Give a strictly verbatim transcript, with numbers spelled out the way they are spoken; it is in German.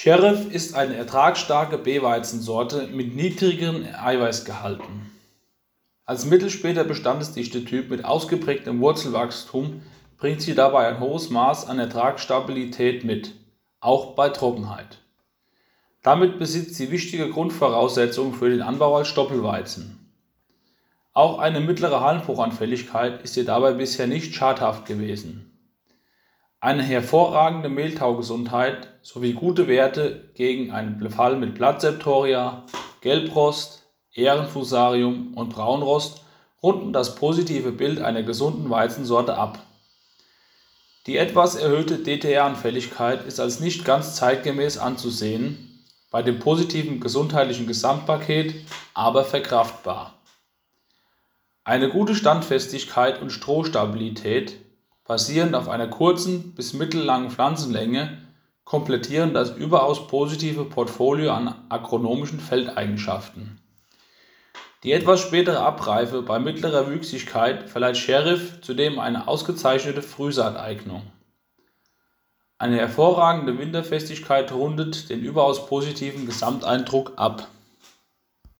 Sheriff ist eine ertragsstarke B-Weizensorte mit niedrigeren Eiweißgehalten. Als mittelspäter bestandesdichte Typ mit ausgeprägtem Wurzelwachstum bringt sie dabei ein hohes Maß an Ertragsstabilität mit, auch bei Trockenheit. Damit besitzt sie wichtige Grundvoraussetzungen für den Anbau als Stoppelweizen. Auch eine mittlere Halmbruchanfälligkeit ist ihr dabei bisher nicht schadhaft gewesen. Eine hervorragende Mehltaugesundheit sowie gute Werte gegen einen Befall mit Blatt-Septoria, Gelbrost, Ährenfusarium und Braunrost runden das positive Bild einer gesunden Weizensorte ab. Die etwas erhöhte D T R-Anfälligkeit ist als nicht ganz zeitgemäß anzusehen, bei dem positiven gesundheitlichen Gesamtpaket aber verkraftbar. Eine gute Standfestigkeit und Strohstabilität, basierend auf einer kurzen bis mittellangen Pflanzenlänge, komplettieren das überaus positive Portfolio an agronomischen Feldeigenschaften. Die etwas spätere Abreife bei mittlerer Wüchsigkeit verleiht Sheriff zudem eine ausgezeichnete Frühsaateignung. Eine hervorragende Winterfestigkeit rundet den überaus positiven Gesamteindruck ab.